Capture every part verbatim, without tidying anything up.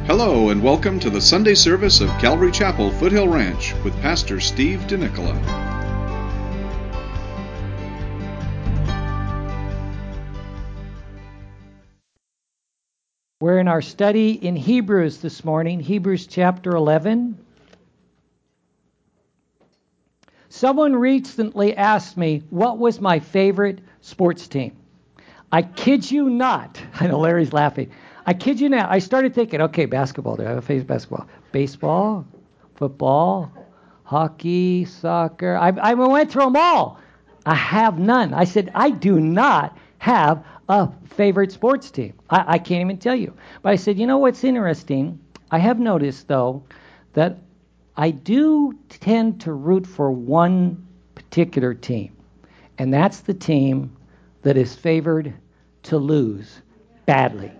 Hello and welcome to the Sunday service of Calvary Chapel, Foothill Ranch with Pastor Steve DeNicola. We're in our study in Hebrews this morning, Hebrews chapter eleven. Someone recently asked me what was my favorite sports team. I kid you not. I know Larry's laughing. I kid you not. I started thinking, okay, basketball. Do I have a favorite basketball? Baseball, football, hockey, soccer. I, I went through them all. I have none. I said, I do not have a favorite sports team. I, I can't even tell you. But I said, you know what's interesting? I have noticed, though, that I do tend to root for one particular team. And that's the team that is favored to lose badly.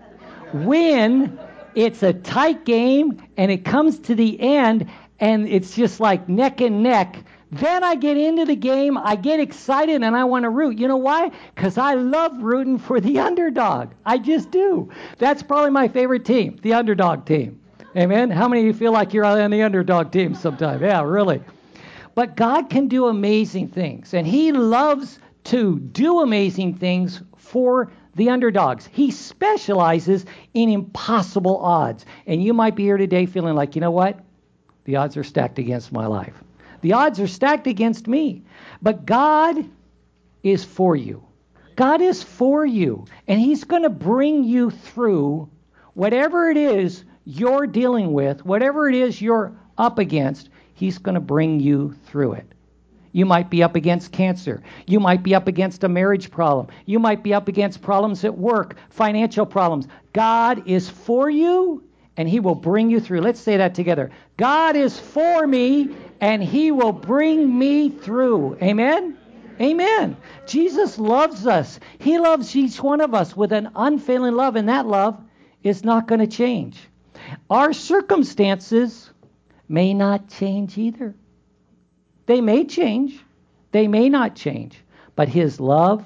When it's a tight game and it comes to the end and it's just like neck and neck, then I get into the game, I get excited, and I want to root. You know why? Because I love rooting for the underdog. I just do. That's probably my favorite team, the underdog team. Amen? How many of you feel like you're on the underdog team sometime? Yeah, really. But God can do amazing things, and He loves to do amazing things for the underdogs. He specializes in impossible odds. And you might be here today feeling like, you know what? The odds are stacked against my life. The odds are stacked against me. But God is for you. God is for you. And He's going to bring you through whatever it is you're dealing with, whatever it is you're up against, He's going to bring you through it. You might be up against cancer. You might be up against a marriage problem. You might be up against problems at work, financial problems. God is for you, and He will bring you through. Let's say that together. God is for me, and He will bring me through. Amen? Amen. Jesus loves us. He loves each one of us with an unfailing love, and that love is not going to change. Our circumstances may not change either. They may change. They may not change. But His love,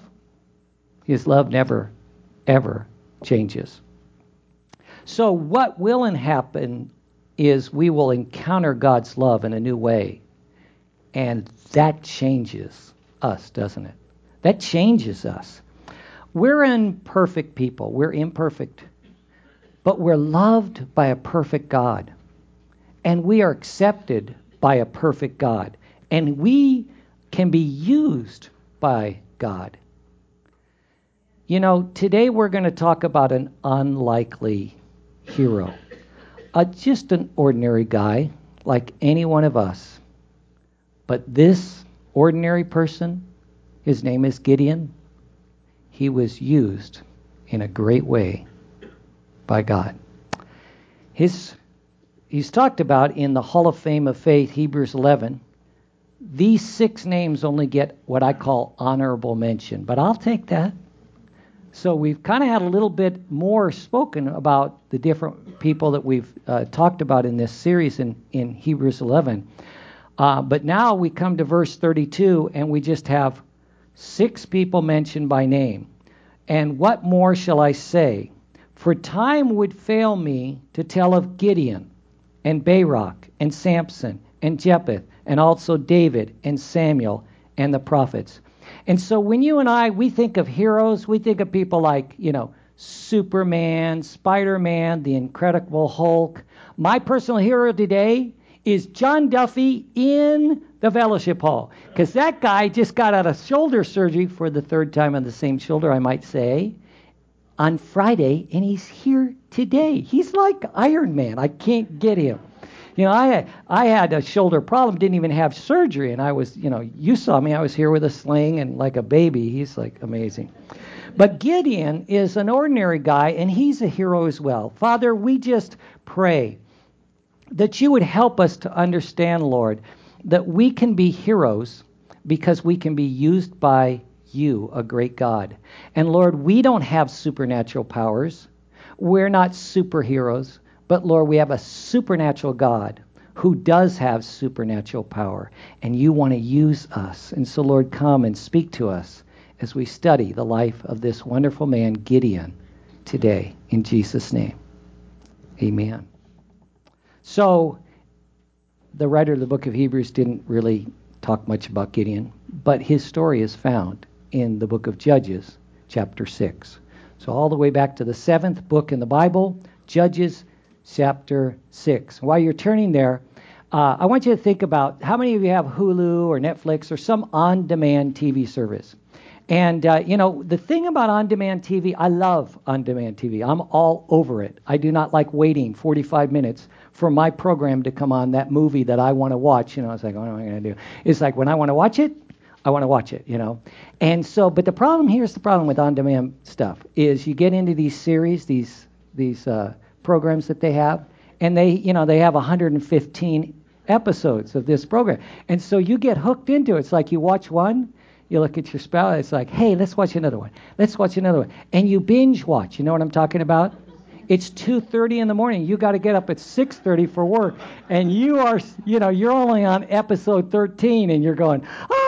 His love never, ever changes. So what will happen is we will encounter God's love in a new way. And that changes us, doesn't it? That changes us. We're imperfect people. We're imperfect. But we're loved by a perfect God. And we are accepted by a perfect God. And we can be used by God. You know, today we're going to talk about an unlikely hero. Uh, just an ordinary guy like any one of us. But this ordinary person, his name is Gideon. He was used in a great way by God. His, he's talked about in the Hall of Fame of Faith, Hebrews eleven. These six names only get what I call honorable mention, but I'll take that. So we've kind of had a little bit more spoken about the different people that we've uh, talked about in this series in, in Hebrews eleven. Uh, but now we come to verse thirty-two, and we just have six people mentioned by name. And what more shall I say? For time would fail me to tell of Gideon and Barak and Samson and Jephthah, and also David and Samuel and the prophets. And so when you and I, we think of heroes, we think of people like, you know, Superman, Spider-Man, the Incredible Hulk. My personal hero today is John Duffy in the Fellowship Hall, because that guy just got out of shoulder surgery for the third time on the same shoulder, I might say, on Friday, and he's here today. He's like Iron Man. I can't get him. You know, I had, I had a shoulder problem, didn't even have surgery, and I was, you know, you saw me, I was here with a sling and like a baby. He's like amazing. But Gideon is an ordinary guy, and he's a hero as well. Father, we just pray that you would help us to understand, Lord, that we can be heroes because we can be used by you, a great God. And Lord, we don't have supernatural powers. We're not superheroes. But Lord, we have a supernatural God who does have supernatural power, and you want to use us. And so, Lord, come and speak to us as we study the life of this wonderful man, Gideon, today. In Jesus' name, amen. So the writer of the book of Hebrews didn't really talk much about Gideon, but his story is found in the book of Judges, chapter six. So all the way back to the seventh book in the Bible, Judges, chapter six. While you're turning there, uh, I want you to think about how many of you have Hulu or Netflix or some on-demand T V service. And, uh, you know, the thing about on-demand T V, I love on-demand T V. I'm all over it. I do not like waiting forty-five minutes for my program to come on, that movie that I want to watch. You know, it's like, what am I going to do? It's like, when I want to watch it, I want to watch it, you know. And so, but the problem, here's the problem with on-demand stuff, is you get into these series, these these uh, programs that they have, and they, you know, they have one hundred fifteen episodes of this program. And so you get hooked into it. It's like you watch one, you look at your spouse, it's like, hey, let's watch another one. Let's watch another one. And you binge watch. You know what I'm talking about? It's two thirty in the morning. You got to get up at six thirty for work. And you are, you know, you're only on episode thirteen, and you're going,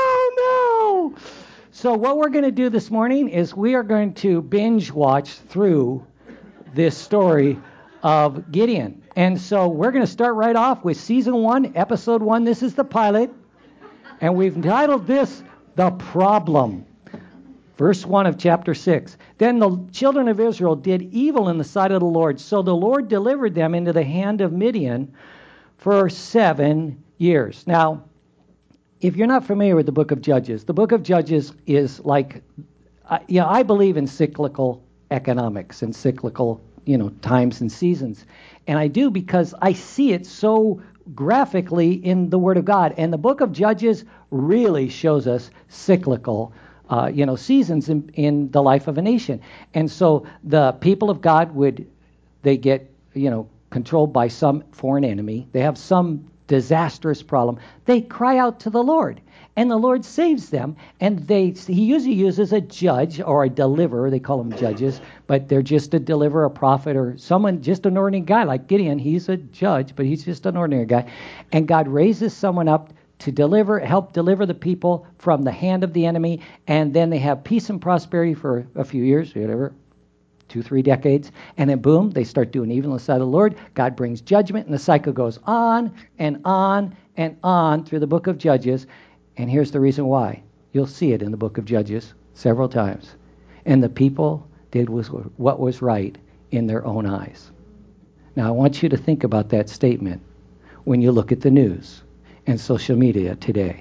oh, no. So what we're going to do this morning is we are going to binge watch through this story of Gideon. And so we're going to start right off with season one, episode one. This is the pilot. And we've entitled this, The Problem. Verse one of chapter six. Then the children of Israel did evil in the sight of the Lord. So the Lord delivered them into the hand of Midian for seven years. Now, if you're not familiar with the book of Judges, the book of Judges is like, uh, you know, I believe in cyclical economics and cyclical, you know, times and seasons. And I do because I see it so graphically in the Word of God. And the book of Judges really shows us cyclical Uh, you know, seasons in, in the life of a nation. And so the people of God would, they get, you know, controlled by some foreign enemy. They have some disastrous problem. They cry out to the Lord, and the Lord saves them. And they, he usually uses a judge or a deliverer. They call them judges, but they're just a deliverer, a prophet, or someone, just an ordinary guy like Gideon. He's a judge, but he's just an ordinary guy. And God raises someone up to deliver, help deliver the people from the hand of the enemy, and then they have peace and prosperity for a few years, whatever, two, three decades, and then boom, they start doing evil in the sight of the Lord. God brings judgment, and the cycle goes on and on and on through the book of Judges. And here's the reason why. You'll see it in the book of Judges several times. And the people did what was right in their own eyes. Now, I want you to think about that statement when you look at the news and social media today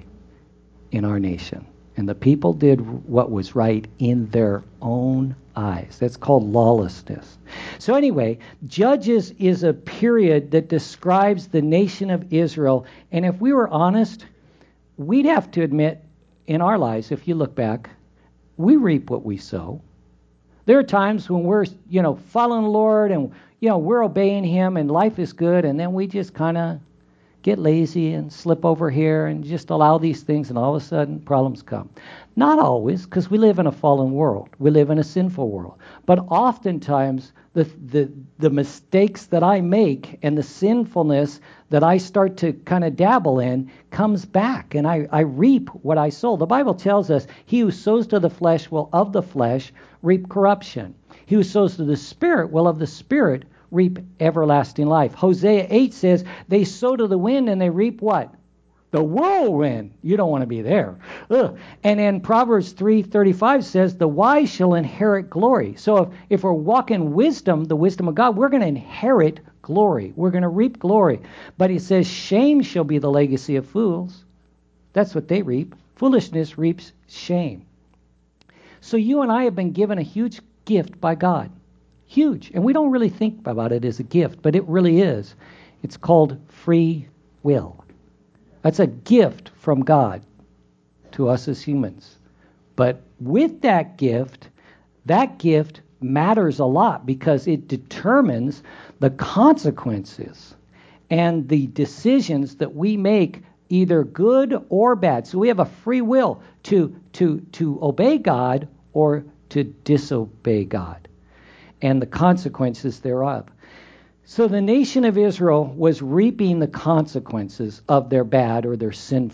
in our nation. And the people did what was right in their own eyes. That's called lawlessness. So anyway, Judges is a period that describes the nation of Israel. And if we were honest, we'd have to admit in our lives, if you look back, we reap what we sow. There are times when we're, you know, following the Lord and, you know, we're obeying him and life is good, and then we just kind of get lazy and slip over here and just allow these things, and all of a sudden problems come. Not always, because we live in a fallen world. We live in a sinful world. But oftentimes the, the the mistakes that I make and the sinfulness that I start to kind of dabble in comes back, and I, I reap what I sow. The Bible tells us, he who sows to the flesh will of the flesh reap corruption. He who sows to the Spirit will of the Spirit reap everlasting life. Hosea eight says, they sow to the wind and they reap what? The whirlwind. You don't want to be there. Ugh. And then Proverbs three thirty-five says, the wise shall inherit glory. So if, if we're walking wisdom, the wisdom of God, we're going to inherit glory. We're going to reap glory. But he says, shame shall be the legacy of fools. That's what they reap. Foolishness reaps shame. So you and I have been given a huge gift by God. Huge. And we don't really think about it as a gift, but it really is. It's called free will. That's a gift from God to us as humans. But with that gift, that gift matters a lot because it determines the consequences and the decisions that we make, either good or bad. So we have a free will to to to obey God or to disobey God, and the consequences thereof. So the nation of Israel was reaping the consequences of their bad or their sinful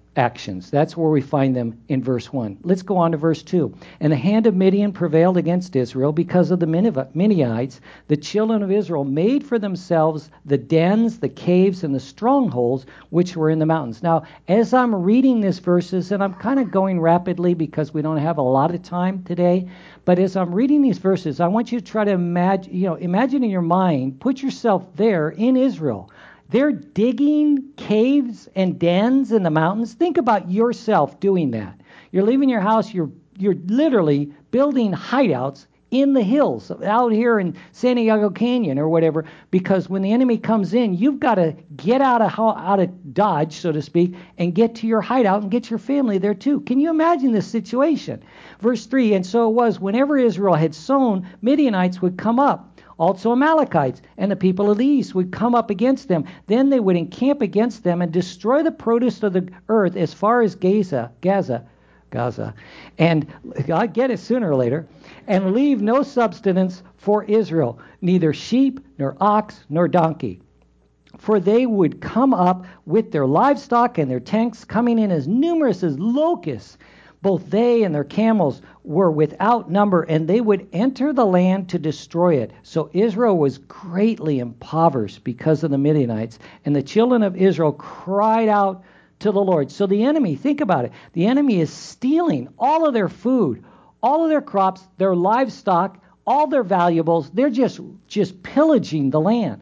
actions. That's where we find them in verse one. Let's go on to verse two. And the hand of Midian prevailed against Israel because of the Midianites. The children of Israel made for themselves the dens, the caves, and the strongholds which were in the mountains. Now, as I'm reading these verses, and I'm kind of going rapidly because we don't have a lot of time today, but as I'm reading these verses, I want you to try to imagine, you know, imagine in your mind, put yourself there in Israel. They're digging caves and dens in the mountains. Think about yourself doing that. You're leaving your house. You're you're literally building hideouts in the hills out here in San Diego Canyon or whatever, because when the enemy comes in, you've got to get out of out of Dodge, so to speak, and get to your hideout and get your family there too. Can you imagine this situation? Verse three, and so it was, whenever Israel had sown, Midianites would come up. Also Amalekites and the people of the east would come up against them. Then they would encamp against them and destroy the produce of the earth as far as Gaza, Gaza, Gaza, and I get it sooner or later, and leave no substance for Israel, neither sheep, nor ox, nor donkey. For they would come up with their livestock and their tanks, coming in as numerous as locusts. Both they and their camels were without number, and they would enter the land to destroy it. So Israel was greatly impoverished because of the Midianites, and the children of Israel cried out to the Lord. So the enemy, think about it, the enemy is stealing all of their food, all of their crops, their livestock, all their valuables. They're just, just pillaging the land.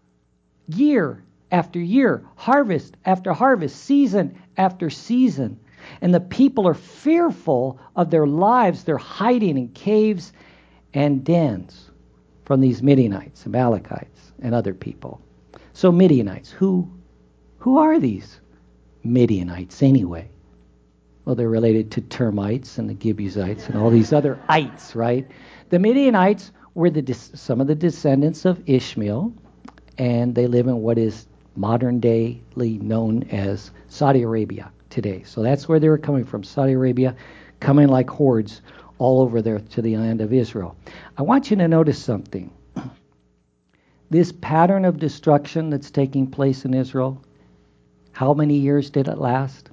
Year after year, harvest after harvest, season after season. And the people are fearful of their lives. They're hiding in caves and dens from these Midianites, Amalekites, and other people. So Midianites, who, who are these Midianites anyway? Well, they're related to termites and the Gibezites and all these other ites, right? The Midianites were the some of the descendants of Ishmael, and they live in what is modern dayly known as Saudi Arabia today. So that's where they were coming from, Saudi Arabia, coming like hordes all over there to the land of Israel. I want you to notice something. This pattern of destruction that's taking place in Israel, how many years did it last?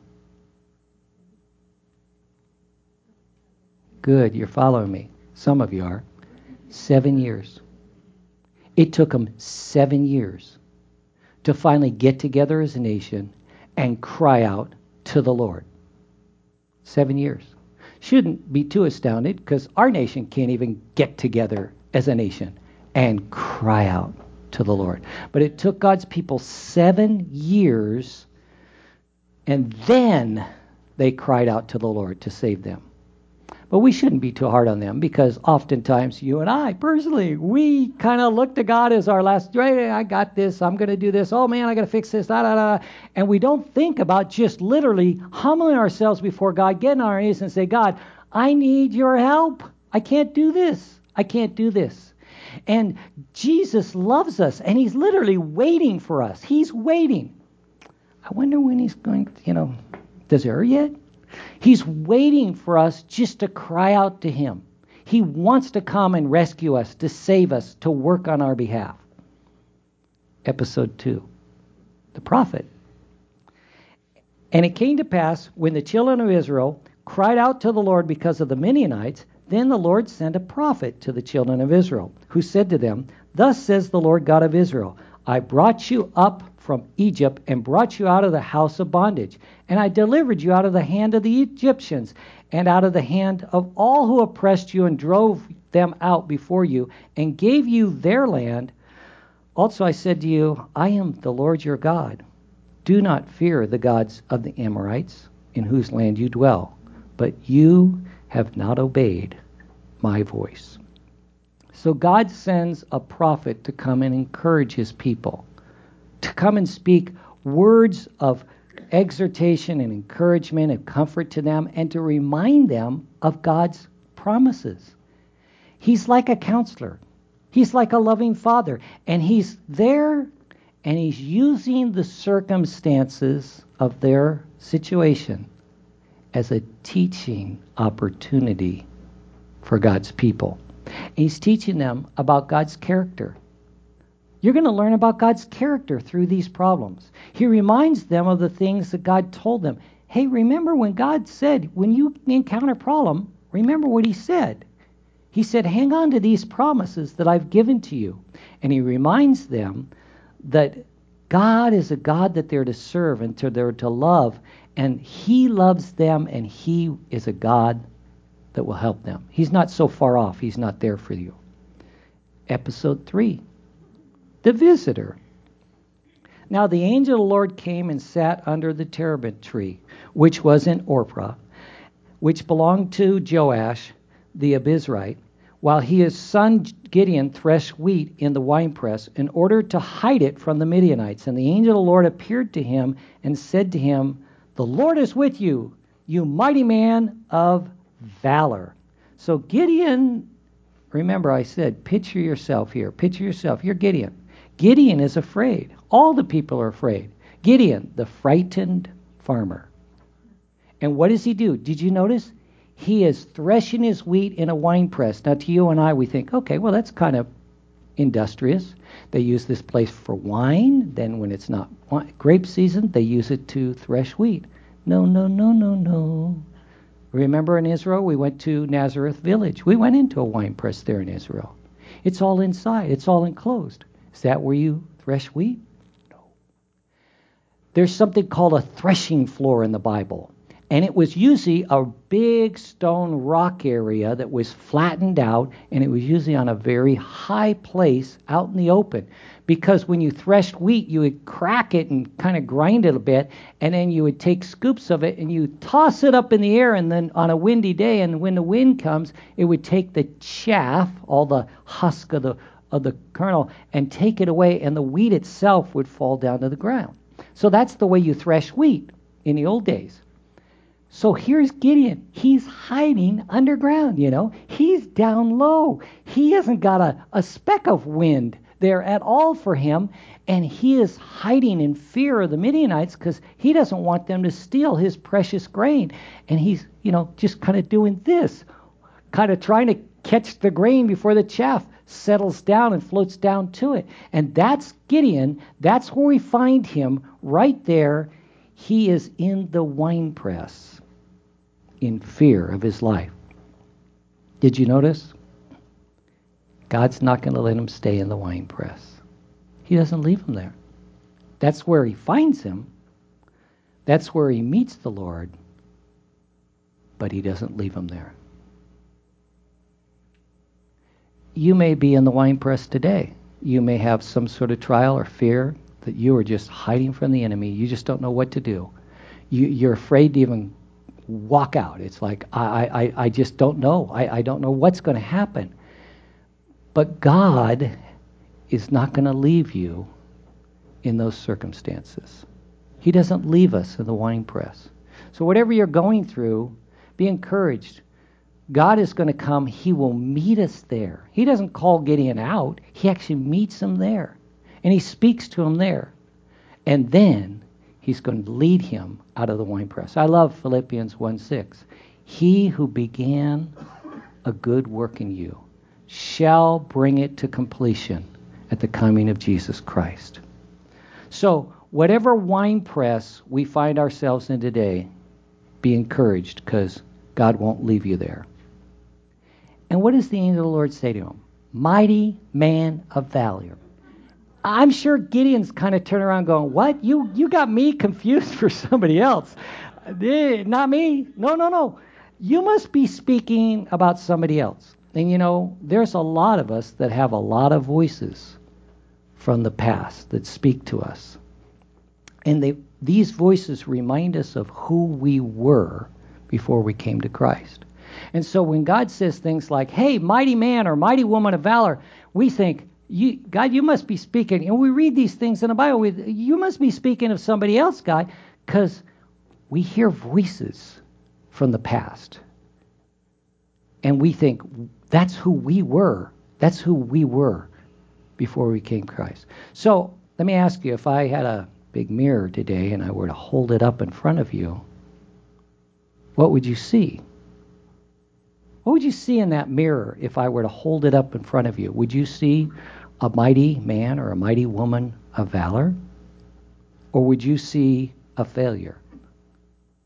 Good, you're following me. Some of you are. Seven years. It took them seven years to finally get together as a nation and cry out to the Lord. Seven years. Shouldn't be too astounded, because our nation can't even get together as a nation and cry out to the Lord. But it took God's people seven years, and then they cried out to the Lord to save them. But we shouldn't be too hard on them, because oftentimes you and I, personally, we kind of look to God as our last, right, I got this, I'm going to do this, oh man, I got to fix this, da, da, da. And we don't think about just literally humbling ourselves before God, getting on our knees and say, God, I need your help. I can't do this. I can't do this. And Jesus loves us, and he's literally waiting for us. He's waiting. I wonder when he's going to, you know, does it hurt yet? He's waiting for us just to cry out to him. He wants to come and rescue us, to save us, to work on our behalf. Episode two, the prophet. And it came to pass, when the children of Israel cried out to the Lord because of the Midianites, then the Lord sent a prophet to the children of Israel, who said to them, Thus says the Lord God of Israel, I brought you up from Egypt and brought you out of the house of bondage. And I delivered you out of the hand of the Egyptians and out of the hand of all who oppressed you, and drove them out before you and gave you their land. Also I said to you, I am the Lord your God. Do not fear the gods of the Amorites, in whose land you dwell, but you have not obeyed my voice. So God sends a prophet to come and encourage his people, to come and speak words of exhortation and encouragement and comfort to them, and to remind them of God's promises. He's like a counselor. He's like a loving father. And he's there, and he's using the circumstances of their situation as a teaching opportunity for God's people. He's teaching them about God's character. You're going to learn about God's character through these problems. He reminds them of the things that God told them. hey, remember when God said, when you encounter a problem, remember what he said. He said, hang on to these promises that I've given to you. And he reminds them that God is a God that they're to serve and to, they're to love. And he loves them, and he is a God that will help them. He's not so far off. He's not there for you. Episode three, the visitor. Now the angel of the Lord came and sat under the terebinth tree, which was in Ophrah, which belonged to Joash the Abizrite, while he his son Gideon threshed wheat in the winepress in order to hide it from the Midianites. And the angel of the Lord appeared to him and said to him, the Lord is with you, you mighty man of valor. So Gideon, remember I said, picture yourself here. Picture yourself. You're Gideon. Gideon is afraid. All the people are afraid. Gideon, the frightened farmer. And what does he do? Did you notice? He is threshing his wheat in a wine press. Now, to you and I, we think, okay, well, that's kind of industrious. They use this place for wine. Then when it's not grape season, they use it to thresh wheat. No, no, no, no, no. Remember in Israel, we went to Nazareth Village. We went into a wine press there in Israel. It's all inside. It's all enclosed. Is that where you thresh wheat? No. There's something called a threshing floor in the Bible. And it was usually a big stone rock area that was flattened out, and it was usually on a very high place out in the open. Because when you threshed wheat, you would crack it and kind of grind it a bit, and then you would take scoops of it and you toss it up in the air, and then on a windy day, and when the wind comes, it would take the chaff, all the husk of the of the kernel, and take it away, and the wheat itself would fall down to the ground. So that's the way you thresh wheat in the old days. So here's Gideon. He's hiding underground, you know. He's down low. He hasn't got a, a speck of wind there at all for him. And he is hiding in fear of the Midianites because he doesn't want them to steal his precious grain. And he's, you know, just kind of doing this, kind of trying to catch the grain before the chaff settles down and floats down to it. And that's Gideon. That's where we find him right there. He is in the winepress in fear of his life. Did you notice? God's not going to let him stay in the winepress. He doesn't leave him there. That's where he finds him. That's where he meets the Lord. But he doesn't leave him there. You may be in the winepress today. You may have some sort of trial or fear that you are just hiding from the enemy. You just don't know what to do. You, you're afraid to even walk out. It's like, I, I, I just don't know. I, I don't know what's going to happen. But God is not going to leave you in those circumstances. He doesn't leave us in the winepress. So whatever you're going through, be encouraged. God is going to come. He will meet us there. He doesn't call Gideon out. He actually meets him there. And he speaks to him there. And then he's going to lead him out of the winepress. I love Philippians one six. He who began a good work in you shall bring it to completion at the coming of Jesus Christ. So whatever winepress we find ourselves in today, be encouraged because God won't leave you there. And what does the angel of the Lord say to him? Mighty man of valor. I'm sure Gideon's kind of turned around going, what? You you got me confused for somebody else. Eh, not me. No, no, no. You must be speaking about somebody else. And you know, there's a lot of us that have a lot of voices from the past that speak to us. And they, these voices remind us of who we were before we came to Christ. And so when God says things like, hey, mighty man or mighty woman of valor, we think, You, God, you must be speaking. And we read these things in the Bible. We, you must be speaking of somebody else, God, because we hear voices from the past. And we think that's who we were. That's who we were before we came to Christ. So let me ask you, if I had a big mirror today and I were to hold it up in front of you, what would you see? What would you see in that mirror if I were to hold it up in front of you? Would you see a mighty man or a mighty woman of valor? Or would you see a failure?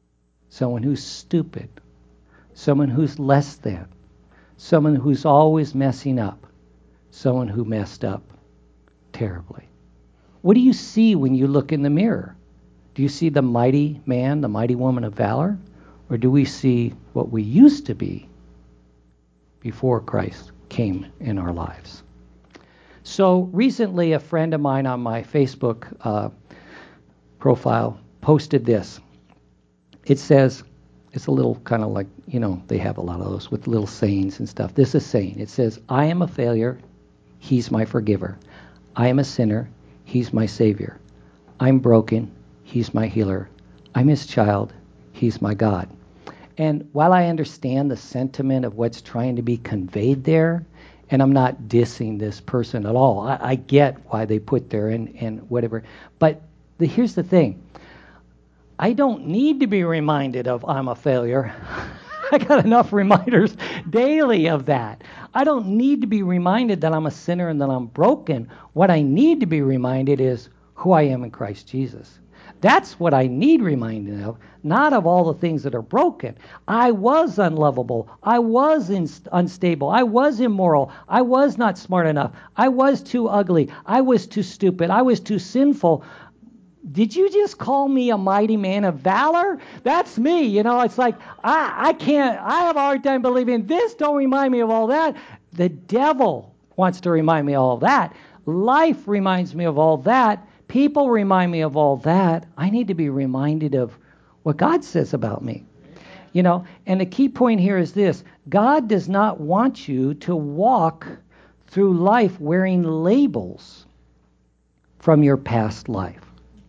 someone who's stupid, someone who's less than, someone who's always messing up, someone who messed up terribly. What do you see when you look in the mirror? Do you see the mighty man, the mighty woman of valor? Or do we see what we used to be before Christ came in our lives? So recently, a friend of mine on my Facebook uh, profile posted this. It says, it's a little kind of like, you know, they have a lot of those with little sayings and stuff. This is a saying. It says, I am a failure. He's my forgiver. I am a sinner. He's my savior. I'm broken. He's my healer. I'm his child. He's my God. And while I understand the sentiment of what's trying to be conveyed there, and I'm not dissing this person at all, I, I get why they put there and, and whatever. But the, here's the thing. I don't need to be reminded of I'm a failure. I got enough reminders daily of that. I don't need to be reminded that I'm a sinner and that I'm broken. What I need to be reminded is who I am in Christ Jesus. That's what I need reminding of, not of all the things that are broken. I was unlovable. I was in, unstable. I was immoral. I was not smart enough. I was too ugly. I was too stupid. I was too sinful. Did you just call me a mighty man of valor? That's me. You know, it's like, I, I can't, I have a hard time believing this. Don't remind me of all that. The devil wants to remind me of all that. Life reminds me of all that. People remind me of all that. I need to be reminded of what God says about me. You know, and the key point here is this. God does not want you to walk through life wearing labels from your past life.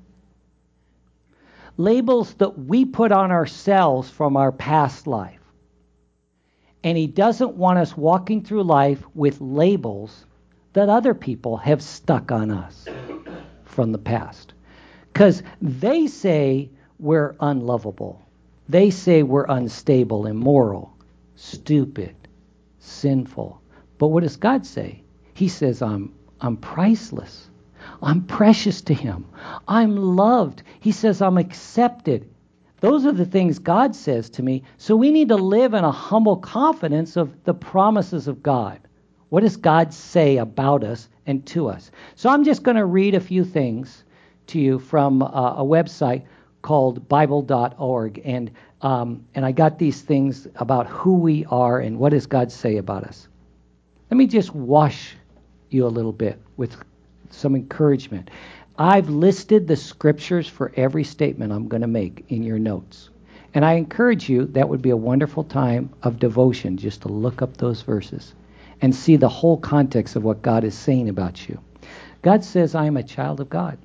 Labels that we put on ourselves from our past life. And he doesn't want us walking through life with labels that other people have stuck on us from the past. Because they say we're unlovable. They say we're unstable, immoral, stupid, sinful. But what does God say? He says, I'm, I'm priceless. I'm precious to him. I'm loved. He says, I'm accepted. Those are the things God says to me. So we need to live in a humble confidence of the promises of God. What does God say about us and to us? So I'm just going to read a few things to you from uh, a website called Bible dot org. And, um, and I got these things about who we are and what does God say about us. Let me just wash you a little bit with some encouragement. I've listed the scriptures for every statement I'm going to make in your notes. And I encourage you, that would be a wonderful time of devotion just to look up those verses and see the whole context of what God is saying about you. God says, I am a child of God.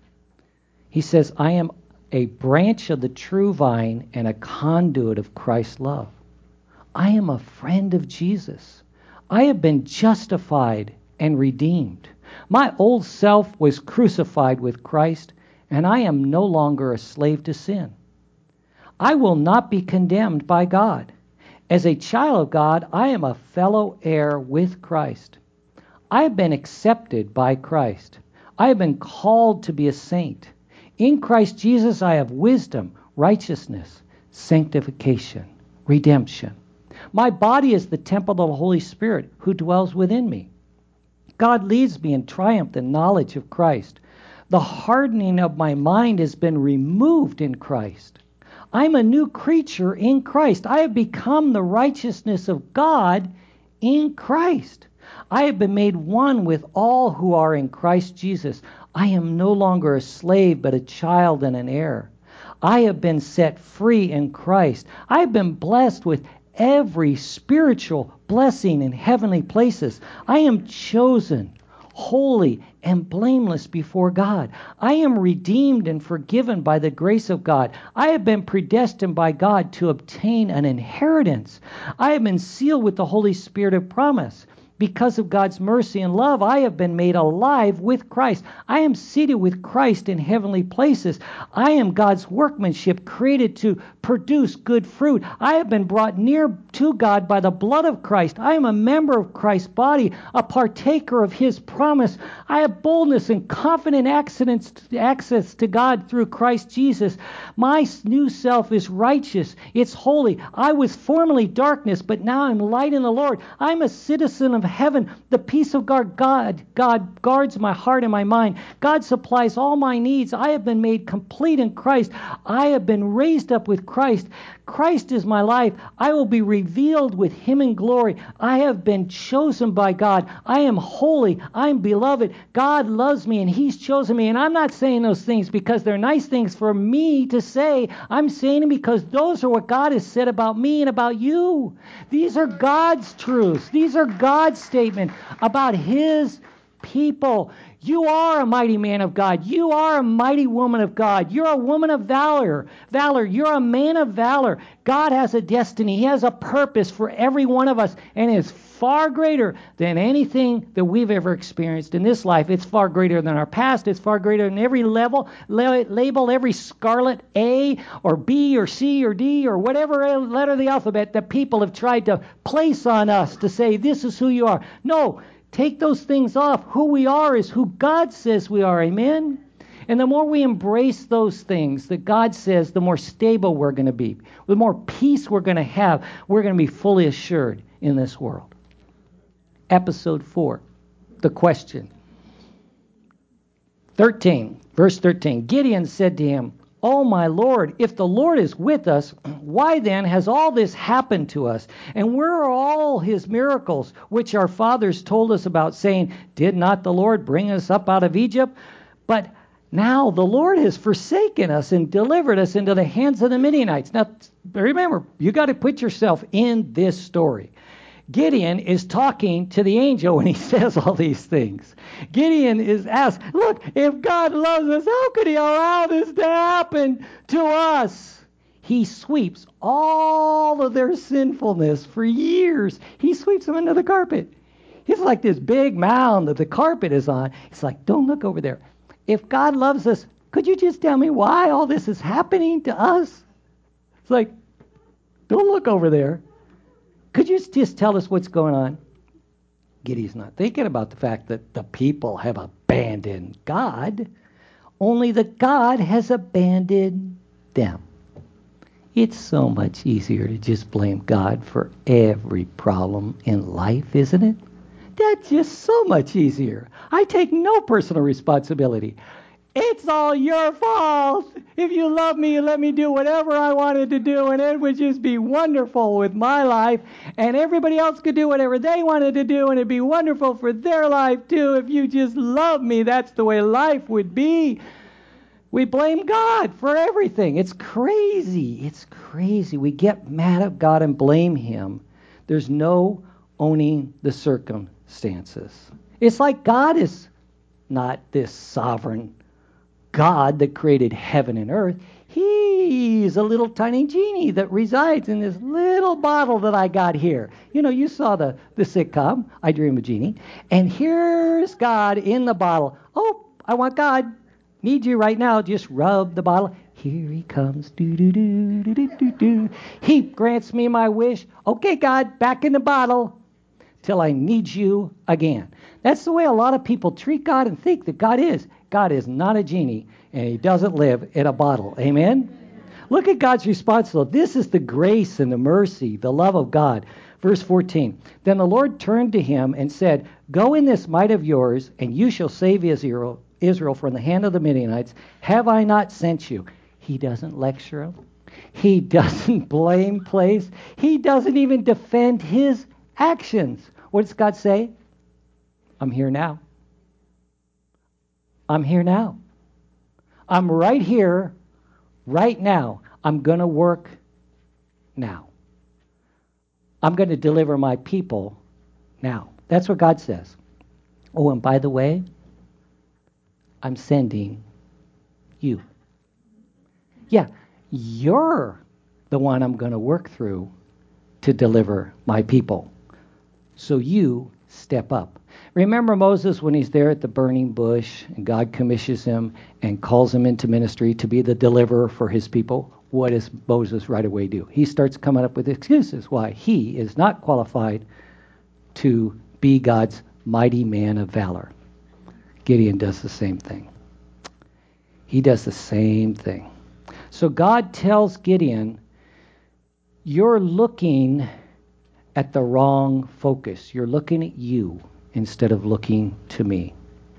He says, I am a branch of the true vine and a conduit of Christ's love. I am a friend of Jesus. I have been justified and redeemed. My old self was crucified with Christ, and I am no longer a slave to sin. I will not be condemned by God. As a child of God, I am a fellow heir with Christ. I have been accepted by Christ. I have been called to be a saint. In Christ Jesus, I have wisdom, righteousness, sanctification, redemption. My body is the temple of the Holy Spirit who dwells within me. God leads me in triumph and knowledge of Christ. The hardening of my mind has been removed in Christ. I'm a new creature in Christ. I have become the righteousness of God in Christ. I have been made one with all who are in Christ Jesus. I am no longer a slave, but a child and an heir. I have been set free in Christ. I have been blessed with every spiritual blessing in heavenly places. I am chosen, holy, and blameless before God. I am redeemed and forgiven by the grace of God. I have been predestined by God to obtain an inheritance. I have been sealed with the Holy Spirit of promise. Because of God's mercy and love, I have been made alive with Christ. I am seated with Christ in heavenly places. I am God's workmanship, created to produce good fruit. I have been brought near to God by the blood of Christ. I am a member of Christ's body, a partaker of his promise. I have boldness and confident access to God through Christ Jesus. My new self is righteous. It's holy. I was formerly darkness, but now I'm light in the Lord. I'm a citizen of heaven. The peace of God, God, God guards my heart and my mind. God supplies all my needs. I have been made complete in Christ. I have been raised up with Christ. Christ is my life. I will be revealed with him in glory. I have been chosen by God. I am holy. I'm beloved. God loves me and he's chosen me. And I'm not saying those things because they're nice things for me to say. I'm saying them because those are what God has said about me and about you. These are God's truths. These are God's statement about his people. You are a mighty man of God. You are a mighty woman of God. You're a woman of valor. Valor. You're a man of valor. God has a destiny. He has a purpose for every one of us, and it's far greater than anything that we've ever experienced in this life. It's far greater than our past. It's far greater than every level, la- label, every scarlet A or B or C or D or whatever letter of the alphabet that people have tried to place on us to say, this is who you are. No. Take those things off. Who we are is who God says we are. Amen? And the more we embrace those things that God says, the more stable we're going to be. The more peace we're going to have. We're going to be fully assured in this world. Episode four, the question. thirteen, verse thirteen. Gideon said to him, "Oh, my Lord, if the Lord is with us, why then has all this happened to us? And where are all his miracles, which our fathers told us about, saying, did not the Lord bring us up out of Egypt? But now the Lord has forsaken us and delivered us into the hands of the Midianites." Now, remember, you got to put yourself in this story. Gideon is talking to the angel when he says all these things. Gideon is asked, look, if God loves us, how could he allow this to happen to us? He sweeps all of their sinfulness for years. He sweeps them under the carpet. It's like this big mound that the carpet is on. It's like, don't look over there. If God loves us, could you just tell me why all this is happening to us? It's like, don't look over there. Could you just tell us what's going on? Gideon's not thinking about the fact that the people have abandoned God. Only that God has abandoned them. It's so much easier to just blame God for every problem in life, isn't it? That's just so much easier. I take no personal responsibility. It's all your fault. If you love me, you let me do whatever I wanted to do, and it would just be wonderful with my life, and everybody else could do whatever they wanted to do, and it'd be wonderful for their life too. If you just love me, that's the way life would be. We blame God for everything. It's crazy. It's crazy. We get mad at God and blame him. There's no owning the circumstances. It's like God is not this sovereign God that created heaven and earth. He's a little tiny genie that resides in this little bottle that I got here. You know, you saw the, the sitcom, I Dream of Jeannie. And here's God in the bottle. Oh, I want God. Need you right now. Just rub the bottle. Here he comes. Do, do, do, do, do, do, do. He grants me my wish. Okay, God, back in the bottle till I need you again. That's the way a lot of people treat God and think that God is. God is not a genie, and he doesn't live in a bottle. Amen? Look at God's response, though. This is the grace and the mercy, the love of God. Verse fourteen. Then the Lord turned to him and said, "Go in this might of yours, and you shall save Israel, Israel from the hand of the Midianites. Have I not sent you?" He doesn't lecture him. He doesn't blame place. He doesn't even defend his actions. What does God say? I'm here now. I'm here now. I'm right here, right now. I'm going to work now. I'm going to deliver my people now. That's what God says. Oh, and by the way, I'm sending you. Yeah, you're the one I'm going to work through to deliver my people. So you step up. Remember Moses when he's there at the burning bush and God commissions him and calls him into ministry to be the deliverer for his people? What does Moses right away do? He starts coming up with excuses why he is not qualified to be God's mighty man of valor. Gideon does the same thing. He does the same thing. So God tells Gideon, you're looking at the wrong focus. You're looking at you instead of looking to me.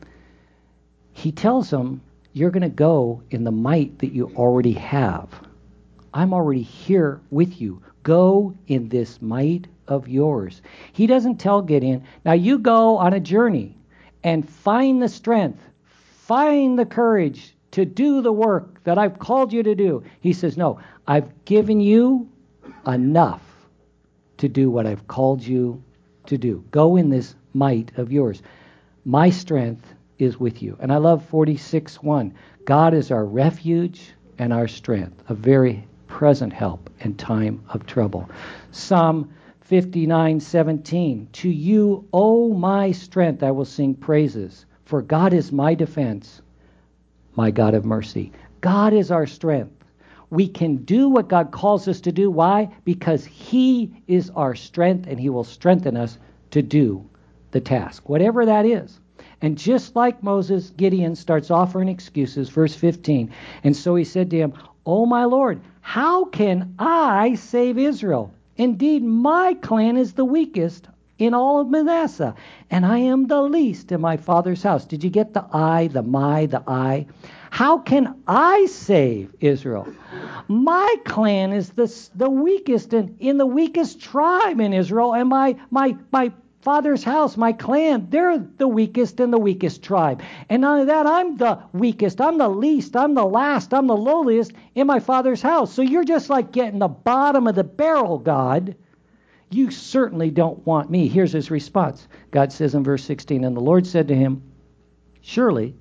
He tells him, you're going to go in the might that you already have. I'm already here with you. Go in this might of yours. He doesn't tell Gideon, now you go on a journey and find the strength, find the courage to do the work that I've called you to do. He says, no, I've given you enough to do what I've called you to do. Go in this might of yours. My strength is with you. And I love forty-six one. God is our refuge and our strength, a very present help in time of trouble. Psalm fifty-nine seventeen. To you, O my strength, I will sing praises. For God is my defense, my God of mercy. God is our strength. We can do what God calls us to do. Why? Because he is our strength and he will strengthen us to do the task, whatever that is. And just like Moses, Gideon starts offering excuses. Verse fifteen. And so he said to him, O my Lord, how can I save Israel? Indeed, my clan is the weakest in all of Manasseh, and I am the least in my father's house. Did you get the I, the my, the I? How can I save Israel? My clan is the, the weakest in, in the weakest tribe in Israel, and my, my, my father's house, my clan, they're the weakest in the weakest tribe. And not only that, I'm the weakest, I'm the least, I'm the last, I'm the lowliest in my father's house. So you're just like getting the bottom of the barrel, God. You certainly don't want me. Here's his response. God says in verse sixteen, and the Lord said to him, surely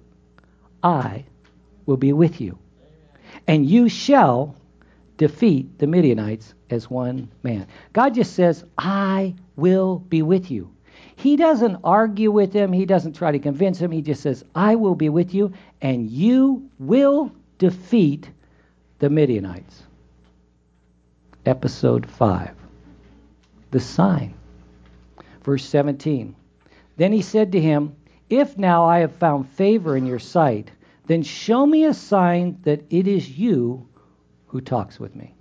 I will be with you, and you shall defeat the Midianites as one man. God just says, I will be with you. He doesn't argue with him. He doesn't try to convince him. He just says, I will be with you, and you will defeat the Midianites. Episode five. The sign. Verse seventeen. Then he said to him, if now I have found favor in your sight, then show me a sign that it is you who talks with me.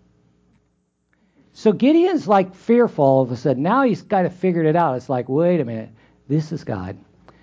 So Gideon's like fearful all of a sudden. Now he's kind of figured it out. It's like, wait a minute. This is God.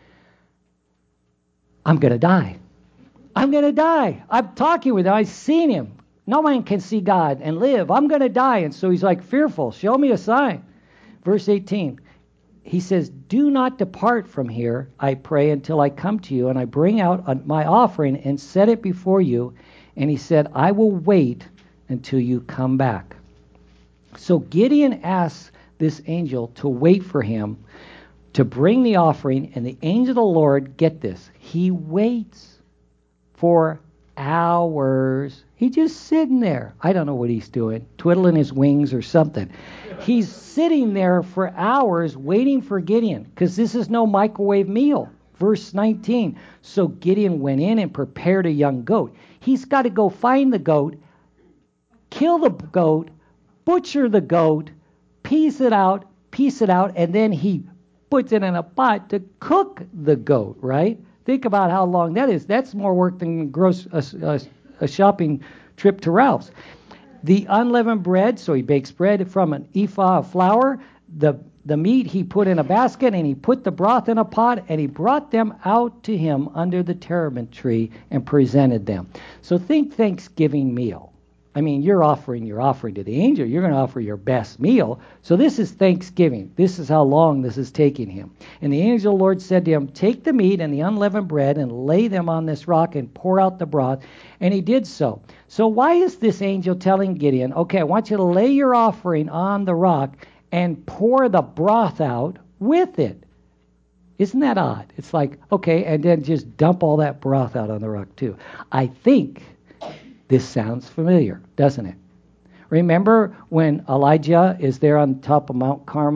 I'm going to die. I'm going to die. I'm talking with him. I've seen him. No man can see God and live. I'm going to die. And so he's like fearful. Show me a sign. Verse eighteen. He says, do not depart from here, I pray, until I come to you, and I bring out my offering and set it before you. And he said, I will wait until you come back. So Gideon asks this angel to wait for him to bring the offering, and the angel of the Lord, get this, he waits for hours. He's just sitting there. I don't know what he's doing, twiddling his wings or something. He's sitting there for hours waiting for Gideon, because this is no microwave meal. Verse nineteen. So Gideon went in and prepared a young goat. He's got to go find the goat, kill the goat, butcher the goat, piece it out, piece it out, and then he puts it in a pot to cook the goat, right? Think about how long that is. That's more work than gross, a, a, a shopping trip to Ralph's. The unleavened bread, so he bakes bread from an ephah of flour. The, the meat he put in a basket, and he put the broth in a pot, and he brought them out to him under the terebinth tree and presented them. So think Thanksgiving meal. I mean, you're offering your offering to the angel. You're going to offer your best meal. So this is Thanksgiving. This is how long this is taking him. And the angel of the Lord said to him, take the meat and the unleavened bread and lay them on this rock and pour out the broth. And he did so. So why is this angel telling Gideon, okay, I want you to lay your offering on the rock and pour the broth out with it? Isn't that odd? It's like, okay, and then just dump all that broth out on the rock too. I think this sounds familiar, doesn't it? Remember when Elijah is there on top of Mount Carmel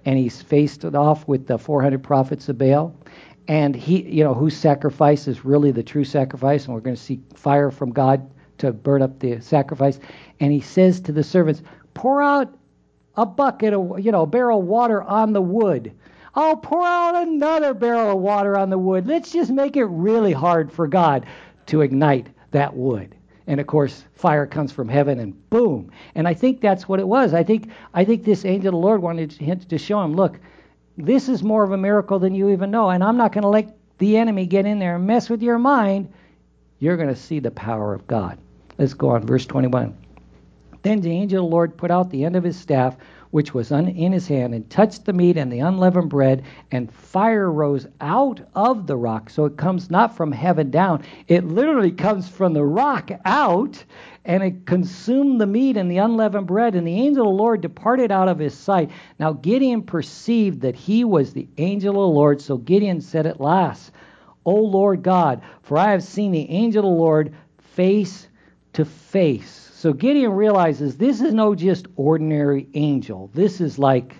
and he's faced it off with the four hundred prophets of Baal. And he, you know, whose sacrifice is really the true sacrifice, and we're going to see fire from God to burn up the sacrifice. And he says to the servants, pour out a bucket of, you know, a barrel of water on the wood. I'll pour out another barrel of water on the wood. Let's just make it really hard for God to ignite that wood. And of course, fire comes from heaven, and boom. And I think that's what it was. I think I think this angel of the Lord wanted to show him, look, this is more of a miracle than you even know, and I'm not going to let the enemy get in there and mess with your mind. You're going to see the power of God. Let's go on, verse twenty-one. Then the angel of the Lord put out the end of his staff, which was un- in his hand, and touched the meat and the unleavened bread, and fire rose out of the rock. So it comes not from heaven down. It literally comes from the rock out, and it consumed the meat and the unleavened bread, and the angel of the Lord departed out of his sight. Now Gideon perceived that he was the angel of the Lord, so Gideon said at last, O Lord God, for I have seen the angel of the Lord face to face. So Gideon realizes this is no just ordinary angel. This is like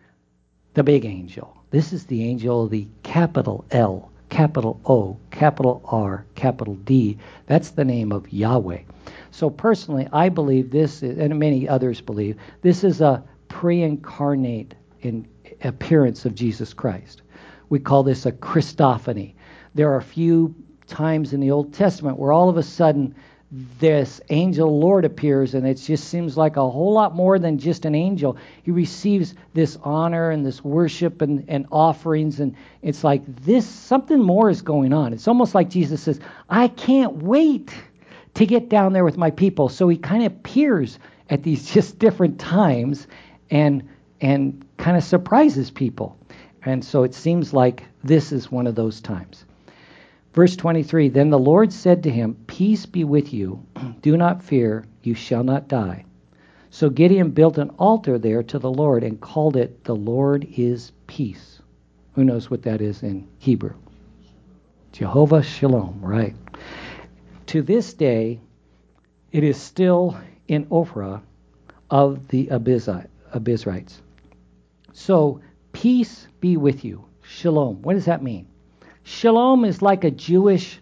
the big angel. This is the angel of the capital L, capital O, capital R, capital D. That's the name of Yahweh. So personally, I believe this, is, and many others believe, this is a pre-incarnate in appearance of Jesus Christ. We call this a Christophany. There are a few times in the Old Testament where all of a sudden this angel Lord appears, and it just seems like a whole lot more than just an angel. He receives this honor and this worship and, and offerings, and it's like this, something more is going on. It's almost like Jesus says, I can't wait to get down there with my people. So he kind of appears at these just different times and and kind of surprises people. And so it seems like this is one of those times. Verse twenty-three, then the Lord said to him, peace be with you. Do not fear, you shall not die. So Gideon built an altar there to the Lord and called it, the Lord is peace. Who knows what that is in Hebrew? Jehovah Shalom, right. To this day, it is still in Ophrah of the Abizrites. So peace be with you. Shalom. What does that mean? Shalom is like a Jewish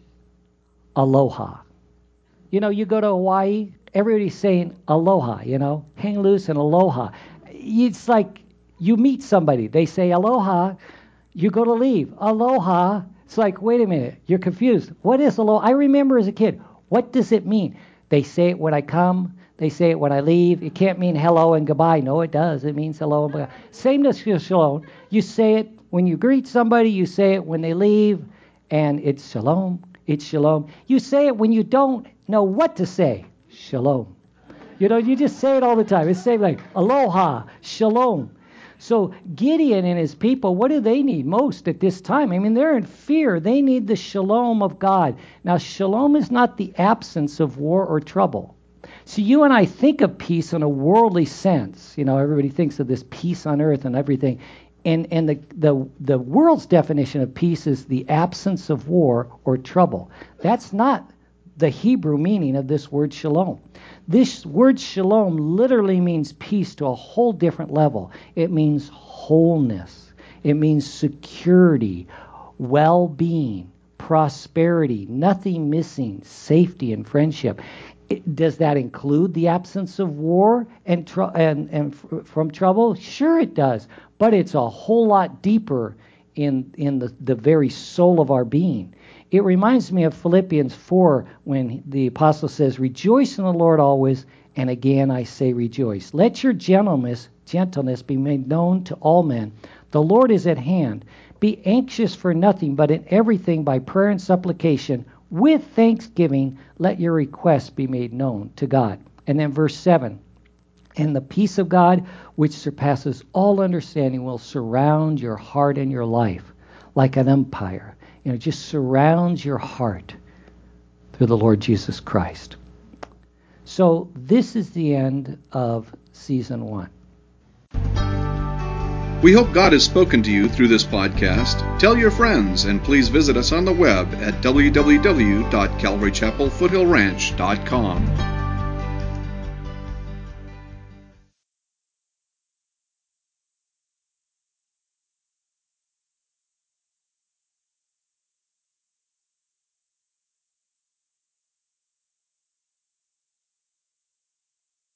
aloha. You know, you go to Hawaii, everybody's saying aloha, you know, hang loose and aloha. It's like you meet somebody, they say aloha, you go to leave, aloha. It's like, wait a minute, you're confused. What is aloha? I remember as a kid, what does it mean? They say it when I come, they say it when I leave. It can't mean hello and goodbye. No, it does. It means hello and goodbye. Same as shalom. You say it when you greet somebody, you say it when they leave, and it's shalom, it's shalom. You say it when you don't know what to say, shalom. You know, you just say it all the time. It's same like aloha, shalom. So Gideon and his people, what do they need most at this time? I mean, they're in fear. They need the shalom of God. Now, shalom is not the absence of war or trouble. So you and I think of peace in a worldly sense. You know, everybody thinks of this peace on earth and everything. And and the, the the world's definition of peace is the absence of war or trouble. That's not the Hebrew meaning of this word shalom. This word shalom literally means peace to a whole different level. It means wholeness. It means security, well-being, prosperity, nothing missing, safety and friendship. It, does that include the absence of war and, tr- and, and f- from trouble? Sure it does. But it's a whole lot deeper in, in the, the very soul of our being. It reminds me of Philippians four when the apostle says, rejoice in the Lord always, and again I say rejoice. Let your gentleness, gentleness be made known to all men. The Lord is at hand. Be anxious for nothing, but in everything by prayer and supplication, with thanksgiving, let your requests be made known to God. And then verse seven, and the peace of God, which surpasses all understanding, will surround your heart and your life like an empire. You know, just surrounds your heart through the Lord Jesus Christ. So this is the end of season one. We hope God has spoken to you through this podcast. Tell your friends, and please visit us on the web at w w w dot calvary chapel foothill ranch dot com.